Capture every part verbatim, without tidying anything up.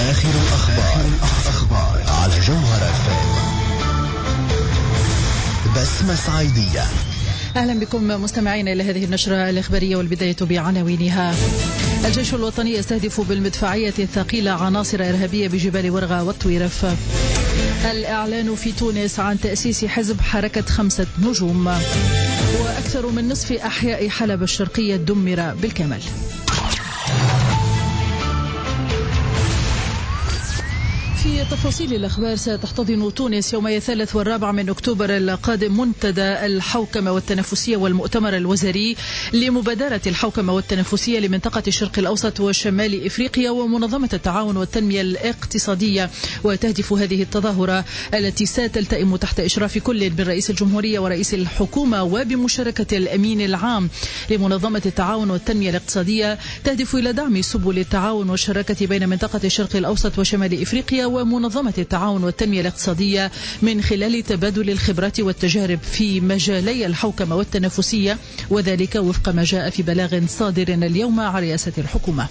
آخر الأخبار أخبار على جوهر اف ام. بسمة صعيدية. أهلا بكم مستمعين إلى هذه النشرة الإخبارية، والبداية بعناوينها. الجيش الوطني يستهدف بالمدفعية الثقيلة عناصر إرهابية بجبال ورغة والطويرف. الإعلان في تونس عن تأسيس حزب حركة خمسة نجوم. وأكثر من نصف أحياء حلب الشرقية دمر بالكامل. في تفاصيل الأخبار، ستحتضن تونس يومي الثالث والرابع من أكتوبر القادم منتدى الحوكمة والتنافسية والمؤتمر الوزاري لمبادرة الحوكمة والتنافسية لمنطقة الشرق الأوسط وشمال إفريقيا ومنظمة التعاون والتنمية الاقتصادية. وتهدف هذه التظاهرة التي ستلتئم تحت إشراف كل من رئيس الجمهورية ورئيس الحكومة وبمشاركة الأمين العام لمنظمة التعاون والتنمية الاقتصادية، تهدف إلى دعم سبل التعاون والشراكة بين منطقة الشرق الأوسط وشمال إفريقيا ومنظمة التعاون والتنمية الاقتصادية من خلال تبادل الخبرات والتجارب في مجالي الحوكمة والتنافسية، وذلك وفق ما جاء في بلاغ صادر اليوم عن رئاسة الحكومة.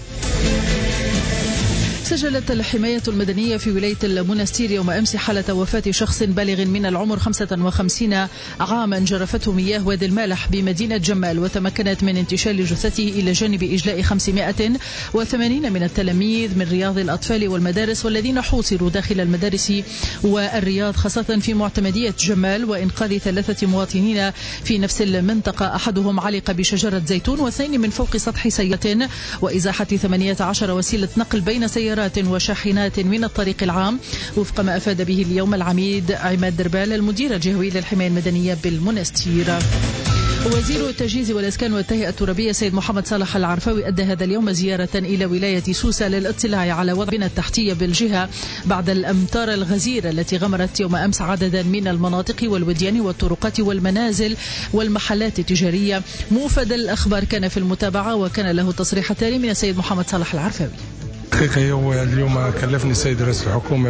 سجلت الحماية المدنية في ولاية المنستير يوم أمس حالة وفاة شخص بالغ من العمر خمسة وخمسين عاما جرفته مياه وادي المالح بمدينة جمال، وتمكنت من انتشال جثته إلى جانب إجلاء خمسمائة وثمانين من التلاميذ من رياض الأطفال والمدارس والذين حوصروا داخل المدارس والرياض، خاصة في معتمدية جمال، وإنقاذ ثلاثة مواطنين في نفس المنطقة، أحدهم علق بشجرة زيتون واثنين من فوق سطح سيارة، وإزاحة ثمانية عشر وسيلة نقل بين سيارات وشاحنات من الطريق العام، وفق ما أفاد به اليوم العميد عماد دربال المدير الجهوي للحماية المدنية بالمنستير. وزير التجهيز والإسكان والتهيئة الترابية سيد محمد صالح العرفاوي أدى هذا اليوم زيارة إلى ولاية سوسة للاطلاع على وضع البنى التحتية بالجهة بعد الأمطار الغزيرة التي غمرت يوم أمس عددا من المناطق والوديان والطرقات والمنازل والمحلات التجارية. موفد الأخبار كان في المتابعة وكان له تصريحتان من السيد محمد صالح العرفاوي. حقيقة اليوم كلفني السيد رئيس الحكومة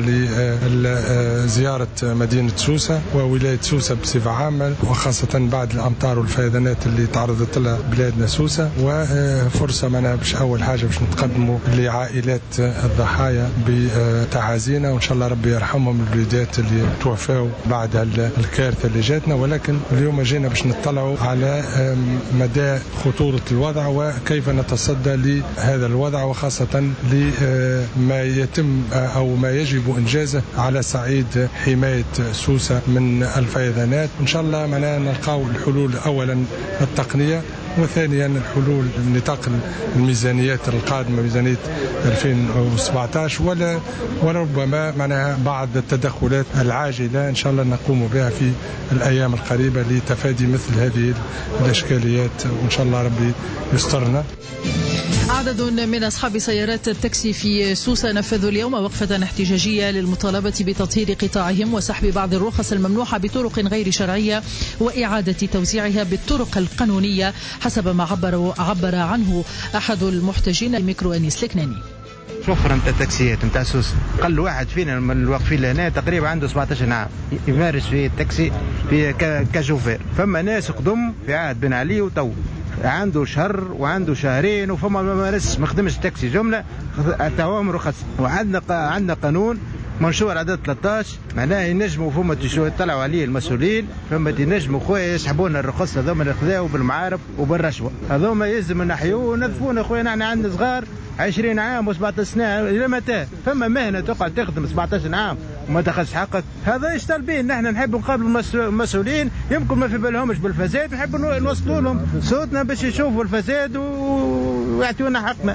لزيارة مدينة سوسة وولاية سوسة بصفة عامة، وخاصة بعد الأمطار والفيضانات اللي تعرضت لها بلادنا سوسة، وفرصة معنا باش أول حاجة باش نتقدموا لعائلات الضحايا بتعازينا، وإن شاء الله ربي يرحمهم الوليدات اللي توفاوا بعد الكارثة اللي جاتنا. ولكن اليوم جينا باش نطلعوا على مدى خطورة الوضع وكيف نتصدى لهذا الوضع، وخاصة ل ما يتم أو ما يجب إنجازه على صعيد حماية سوسة من الفيضانات. إن شاء الله معنا نلقاو الحلول، أولا التقنية، وثانيا الحلول من نطاق الميزانيات القادمة، ميزانية ألفين وسبعة عشر، ولا وربما معناها بعض التدخلات العاجلة إن شاء الله نقوم بها في الأيام القريبة لتفادي مثل هذه الإشكاليات، وإن شاء الله ربي يسترنا. عدد من أصحاب سيارات التاكسي في سوسة نفذوا اليوم وقفة احتجاجية للمطالبة بتطهير قطاعهم وسحب بعض الرخص الممنوحة بطرق غير شرعية وإعادة توزيعها بالطرق القانونية، حسب ما عبر, عبر عنه أحد المحتجين الميكرو أنيس لكناني. شوفر نتاع التاكسيات نتاع سوسة، قل واحد فينا من الواقفين هنا تقريبا عنده سبعة عشر عام يمارس في التاكسي في كشوفير. فما ناس قدم في عهد بن علي وتو عنده شهر وعنده شهرين وفما ما مارس ما خدمش تاكسي جمله توام رخص. وعندنا عندنا قانون منشور عدد ثلاثة عشر، معناه ينجموا فما يطلعوا عليه المسؤولين، فما ينجموا خويا يسحبونا الرخص هذوما اللي خذاو بالمعارف وبالرشوه، هذوما يلزم نحيوه ونذفونا خويا. نحن عندنا صغار عشرين عام وسبعة عشر سنه، الى متى؟ فما مهنه تقعد تخدم سبعة عشر عام وما تاخذش حقك؟ هذا ايش طالبين؟ نحن نحب نقابل المسؤولين، يمكن ما في بالهمش بالفساد، نحب نوصلوا لهم صوتنا باش يشوفوا الفساد ويعطيونا حقنا.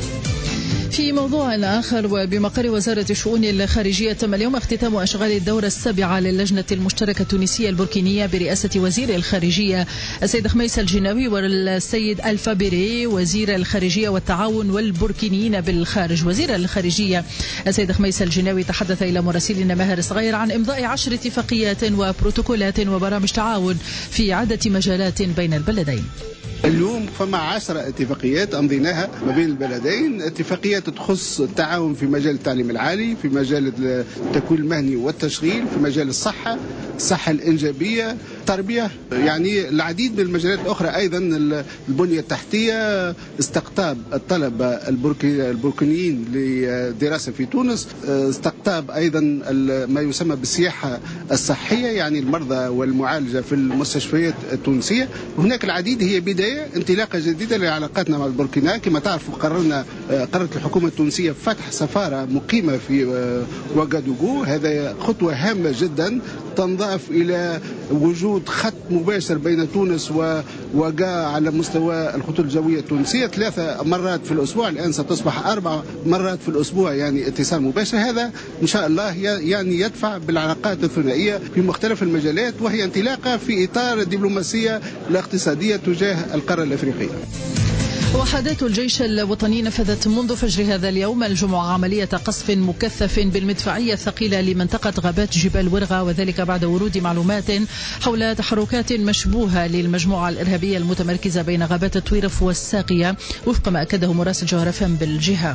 في موضوع آخر، وبمقر وزارة الشؤون الخارجية تم اليوم اختتام أشغال الدورة السابعة للجنة المشتركة التونسية البركينية برئاسة وزير الخارجية السيد خميس الجناوي والسيد ألفا بيري وزير الخارجية والتعاون والبركينيين بالخارج. وزير الخارجية السيد خميس الجناوي تحدث إلى مراسلنا ماهر صغير عن إمضاء عشر اتفاقيات وبروتوكولات وبرامج تعاون في عدة مجالات بين البلدين. اليوم فما عشر اتفاقيات أمضيناها ما بين البلدين، اتفاقيات تخص التعاون في مجال التعليم العالي، في مجال التكوين المهني والتشغيل، في مجال الصحة، الصحة الإنجابية، تربية، يعني العديد من المجالات الأخرى. أيضا البنية التحتية، استقطاب الطلبة البوركينيين لدراسة في تونس، استقطاب أيضا ما يسمى بالسياحة الصحية، يعني المرضى والمعالجة في المستشفيات التونسية. هناك العديد، هي بداية انطلاقة جديدة لعلاقاتنا مع البوركينا. كما تعرفوا قررنا قررت الحكومة التونسية فتح سفارة مقيمة في وغادوغو. هذا خطوة هامة جدا تنضاف إلى وجود خط مباشر بين تونس ووغا على مستوى الخطوط الجوية التونسية، ثلاثة مرات في الأسبوع، الآن ستصبح أربع مرات في الأسبوع، يعني اتصال مباشر. هذا إن شاء الله يعني يدفع بالعلاقات الثنائية في مختلف المجالات، وهي انطلاقة في إطار الدبلوماسية الاقتصادية تجاه القارة الأفريقية. وحدات الجيش الوطني نفذت منذ فجر هذا اليوم الجمعة عملية قصف مكثف بالمدفعية الثقيلة لمنطقة غابات جبال ورغة، وذلك بعد ورود معلومات حول تحركات مشبوهة للمجموعة الإرهابية المتمركزة بين غابات الطويرف والساقية، وفق ما أكده مراسل جوهر اف ام بالجهة.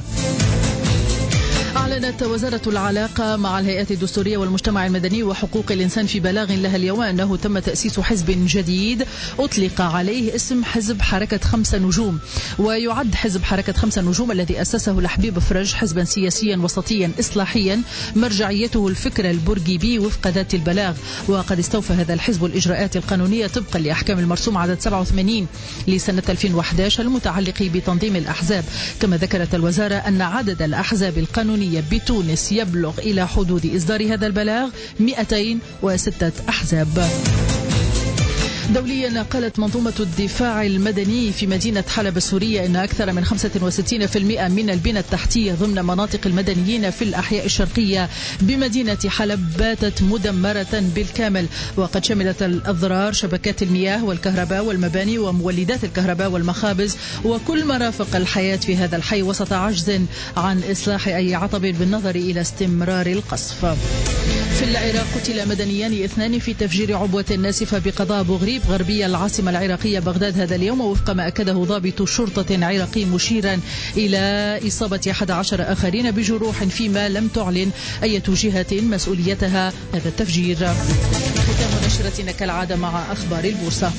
أعلنت وزارة العلاقة مع الهيئات الدستورية والمجتمع المدني وحقوق الإنسان في بلاغ لها اليوم أنه تم تأسيس حزب جديد أطلق عليه اسم حزب حركة خمسة نجوم. ويعد حزب حركة خمسة نجوم الذي أسسه لحبيب فرج حزبا سياسيا وسطيا إصلاحيا مرجعيته الفكر البورقيبي وفق ذات البلاغ. وقد استوفى هذا الحزب الإجراءات القانونية طبقا لأحكام المرسوم عدد سبعة وثمانين لسنة ألفين وأحد عشر المتعلق بتنظيم الأحزاب. كما ذكرت الوزارة أن عدد الأحزاب القانونية بتونس يبلغ إلى حدود إصدار هذا البلاغ مئتين وستة أحزاب. دوليا، قالت منظومة الدفاع المدني في مدينة حلب السورية أن أكثر من خمسة وستين بالمئة من البنى التحتية ضمن مناطق المدنيين في الأحياء الشرقية بمدينة حلب باتت مدمرة بالكامل، وقد شملت الأضرار شبكات المياه والكهرباء والمباني ومولدات الكهرباء والمخابز وكل مرافق الحياة في هذا الحي، وسط عجز عن إصلاح أي عطب بالنظر إلى استمرار القصف. في العراق، قتل مدنيان اثنان في تفجير عبوة ناسفة بقضاء أبو غريب غربية العاصمة العراقية بغداد هذا اليوم، وفق ما أكده ضابط شرطة عراقي مشيرا إلى إصابة أحد عشر آخرين بجروح، فيما لم تعلن أي جهة مسؤوليتها هذا التفجير. ختام نشرتنا كالعادة مع أخبار البورصة.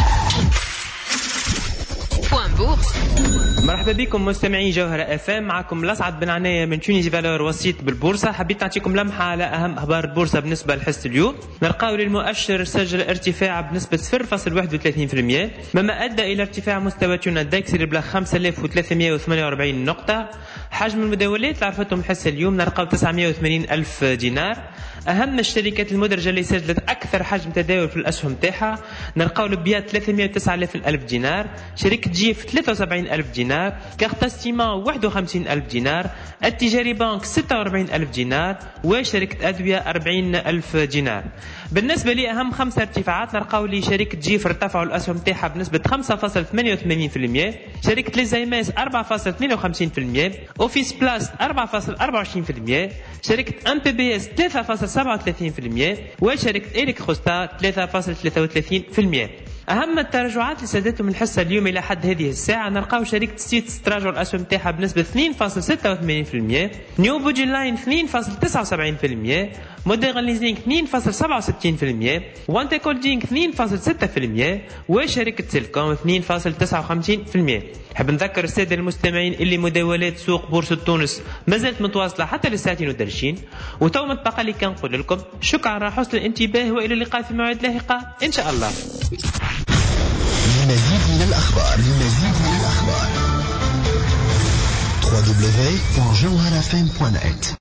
مرحبا بكم مستمعي جوهر اف ام، معكم الاسعد بن عناية من تونيزي فالور وسيط بالبورصه. حبيت نعطيكم لمحه على اهم اخبار البورصه بالنسبه لحصه اليوم. نلقاو للمؤشر سجل ارتفاع بنسبه صفر فاصلة واحد وثلاثين بالمئة، مما ادى الى ارتفاع مستوى تونس داكس بلغ خمسة آلاف وثلاثمئة وثمانية وأربعين نقطه. حجم المداولات اللي عرفتهم الحصه اليوم نلقاو تسعمئة وثمانين الف دينار. اهم الشركات المدرجه اللي سجلت اكثر حجم تداول في الاسهم تاعها نلقاو البيات ثلاثمئة وتسعة الف دينار، شركه جيف ثلاثة وسبعين الف دينار، كارتا ستيما واحد وخمسين الف دينار، التجاري بانك ستة وأربعين الف دينار، وشركه ادويه أربعين الف دينار. بالنسبه لاهم خمسه ارتفاعات نلقاو لي شركه جيف ارتفعوا الاسهم تاعها بنسبه خمسة فاصلة ثمانية وثمانين بالمئة، شركه ليزايماس أربعة فاصلة اثنين وخمسين بالمئة، اوفيس بلاس أربعة فاصلة أربعة وعشرين بالمئة، شركه ام بي بي اس ثلاثة فاصلة سبعة وثلاثين بالمئة، وشركه إلكتروستا ثلاثة فاصلة ثلاثة وثلاثين بالمئة. أهم التراجعات اللي سددتهم الحصة اليوم إلى حد هذه الساعة نلقاو شركة ستيتس تراجع الأسهم تاعها بنسبة اثنين فاصلة ستة وثمانين بالمئة، نيو بوجي لاين اثنين فاصلة تسعة وسبعين بالمئة، مودرن ليزينج اثنين فاصلة سبعة وستين بالمئة، وانتا كولدينج اثنين فاصلة ستة بالمئة، وشركة سيلكوم اثنين فاصلة تسعة وخمسين بالمئة. حاب نذكر السادة المستمعين اللي مداولات سوق بورصة تونس مازالت متواصلة حتى للساعتين ودرشين، وتو متبقى لي كنقول لكم شكرا على حسن الانتباه وإلى اللقاء في موعد لاحقة إن شاء الله. للمزيد من الأخبار للمزيد من الأخبار دبليو دبليو دبليو دوت جوهر اف ام دوت نت